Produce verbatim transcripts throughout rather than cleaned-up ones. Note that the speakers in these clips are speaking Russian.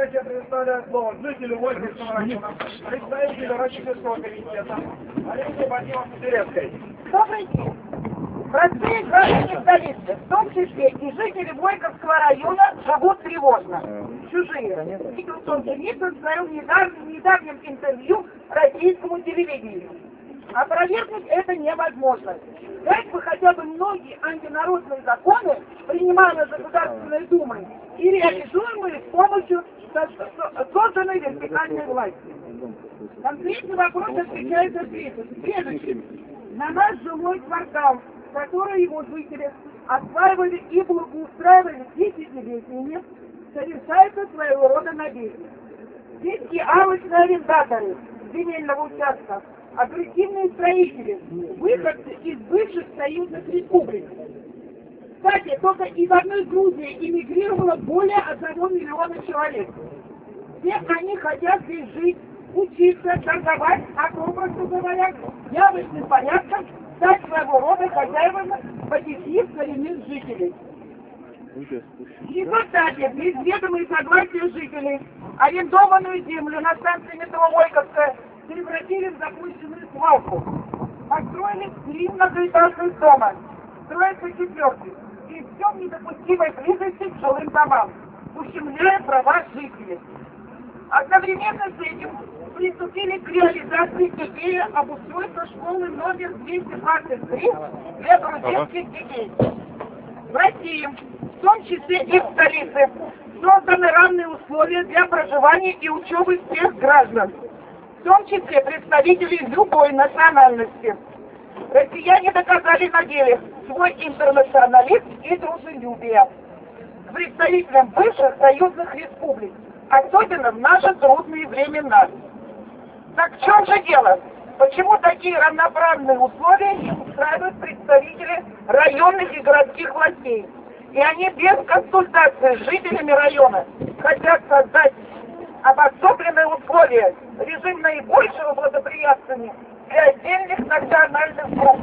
Следующее предоставляю слово жителю Вольгинского района, представителю Российского комитета, Алексею Вадимовне Петрецкой. Добрый день. Простые граждане столицы, в том числе и жители Войковского района, живут тревожно. Чужие. Николсон Демидов в недавнем, недавнем интервью российскому телевидению. Опровергнуть это невозможно. Дать бы хотя бы многие антинародные законы, принимаемые Государственной Думой, и реализуемые с помощью созданной вертикальной власти. Конкретный вопрос отвечает следующим. На наш жилой квартал, который его жители осваивали и благоустраивали десятилетиями, совершается своего рода набег. Здесь и алчные арендаторы земельного участка, агрессивные строители, выходцы из бывших союзных республик. Кстати, только из одной Грузии эмигрировало более одного миллиона человек. Все они хотят здесь жить, учиться, торговать, а попросту говоря, явочным порядком стать своего рода хозяевами, потеснив коренных жителей. В результате, без ведома и согласия жителей, арендованную землю на станции метро Войковская превратили в запущенную свалку. Построили три многоэтажных дома, строятся четвертый, и все в недопустимой близости к жилым домам, ущемляя права жителей. Одновременно с этим приступили к реализации идеи об устройстве школы номер двести двадцать три для грузинских детей. В России, в том числе и в столице, созданы равные условия для проживания и учебы всех граждан, в том числе представителей любой национальности. Россияне доказали на деле свой интернационализм и дружелюбие к представителям бывших союзных республик, особенно в наши трудные времена. Так в чем же дело? Почему такие равноправные условия не устраивают представители районных и городских властей? И они без консультации с жителями района хотят создать обособленные условия, режим наибольшего благоприятствования для отдельных национальных групп.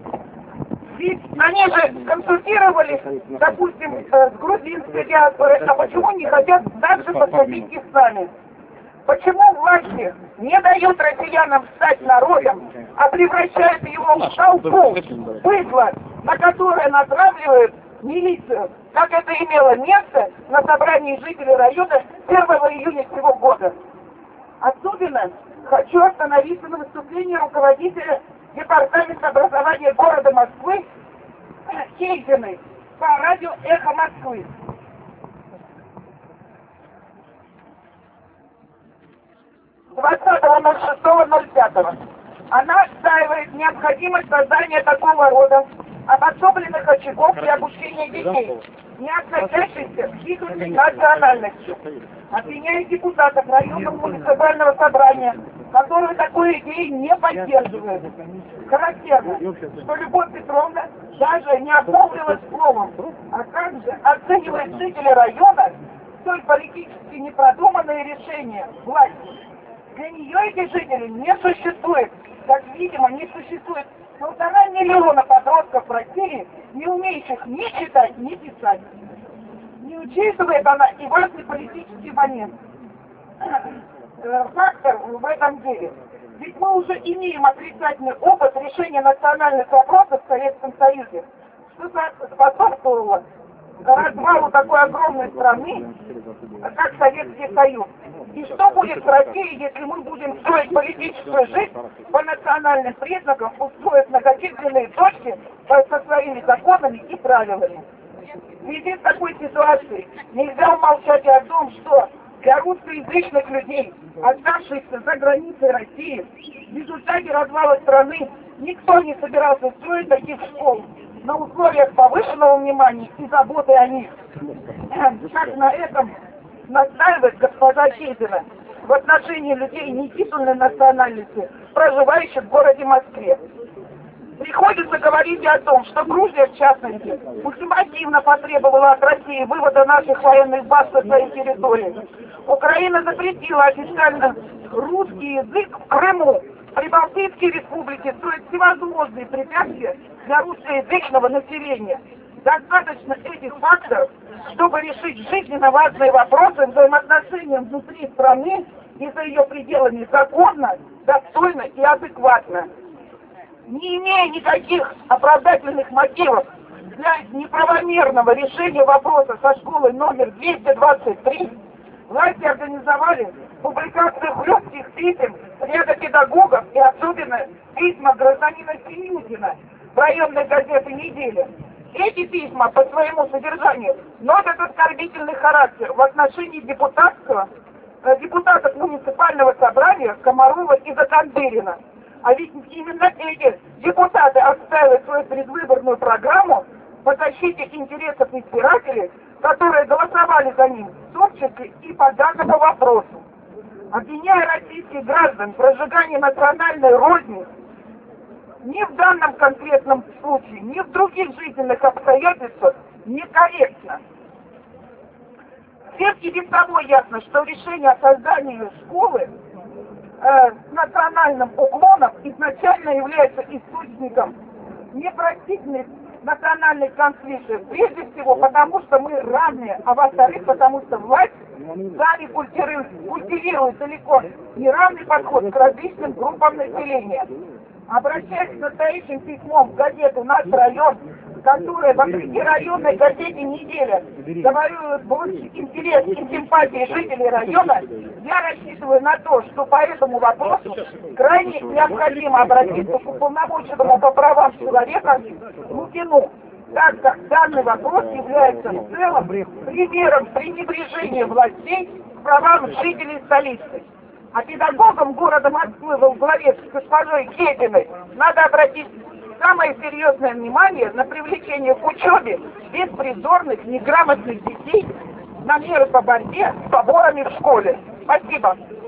Ведь они же консультировались, допустим, с грузинской диаспорой, а почему не хотят также поступить и сами? Почему власти не дают россиянам стать народом, а превращают его в толпу, быдло, на которое натравливают милицию, как это имело место на собрании жителей района первого июня сего года? Особенно хочу остановиться на выступлении руководителя Департамента образования города Москвы Кейзиной по радио «Эхо Москвы». двадцатого шестого ноль пятого. Она отстаивает необходимость создания такого рода обособленных очагов для обучения детей, не относящихся к их национальности. Обвиняет депутатов районного муниципального собрания, которые такой идеи не поддерживают. Характерно, что Любовь Петровна даже не обмолвилась словом, а как же оценивает жители района столь политически непродуманные решения власти. Для нее эти жители не существует, как, видимо, не существует полтора миллиона подростков в России, не умеющих ни читать, ни писать. Не учитывает она и важный политический момент, фактор в этом деле. Ведь мы уже имеем отрицательный опыт решения национальных вопросов в Советском Союзе, что способствовало развалу такой огромной страны, как Советский Союз. И что будет с Россией, если мы будем строить политическую жизнь по национальным признакам, устроив многочисленные точки со своими законами и правилами? В связи с такой ситуацией нельзя умолчать и о том, что для русскоязычных людей, оставшихся за границей России, в результате развала страны никто не собирался строить таких школ на условиях повышенного внимания и заботы о них. Как на этом настаивает госпожа Кейзина в отношении людей нетитульной национальности, проживающих в городе Москве. Приходится говорить и о том, что Грузия, в частности, ультимативно потребовала от России вывода наших военных баз со своей территории. Украина запретила официально русский язык в Крыму. Прибалтийские республики строят всевозможные препятствия для русскоязычного населения. Достаточно этих факторов, чтобы решить жизненно важные вопросы взаимоотношения внутри страны и за ее пределами законно, достойно и адекватно. Не имея никаких оправдательных мотивов для неправомерного решения вопроса со школой номер двести двадцать три, власти организовали публикацию хлестких писем ряда педагогов и особенно письма гражданина Семюдина в районной газете «Неделя». Эти письма по своему содержанию носят оскорбительный характер в отношении депутатского, депутатов муниципального собрания Комарова и Закандырина. А ведь именно эти депутаты отстаивают свою предвыборную программу по защите интересов избирателей, которые голосовали за ним, в том числе и по данному вопросу. Обвиняя российских граждан в разжигании национальной розни, ни в данном конкретном случае, ни в других жизненных обстоятельствах некорректно. Всем и без того ясно, что решение о создании школы э, с национальным уклоном изначально является источником непростительных национальных конфликтов. Прежде всего, потому что мы равные, а во-вторых, потому что власть сами культивирует, культивирует далеко неравный подход к различным группам населения. Обращаясь к настоящим письмом в газету «Наш район», которая в районной газете «Неделя» завоюет больше интерес и симпатии жителей района, я рассчитываю на то, что по этому вопросу крайне необходимо обратиться к уполномоченному по правам человека Лукину, так как данный вопрос является в целом примером пренебрежения властей к правам жителей столицы. А педагогам города Москвы во главе с госпожой Кединой надо обратить самое серьезное внимание на привлечение к учебе беспризорных, неграмотных детей на меры по борьбе с поборами в школе. Спасибо.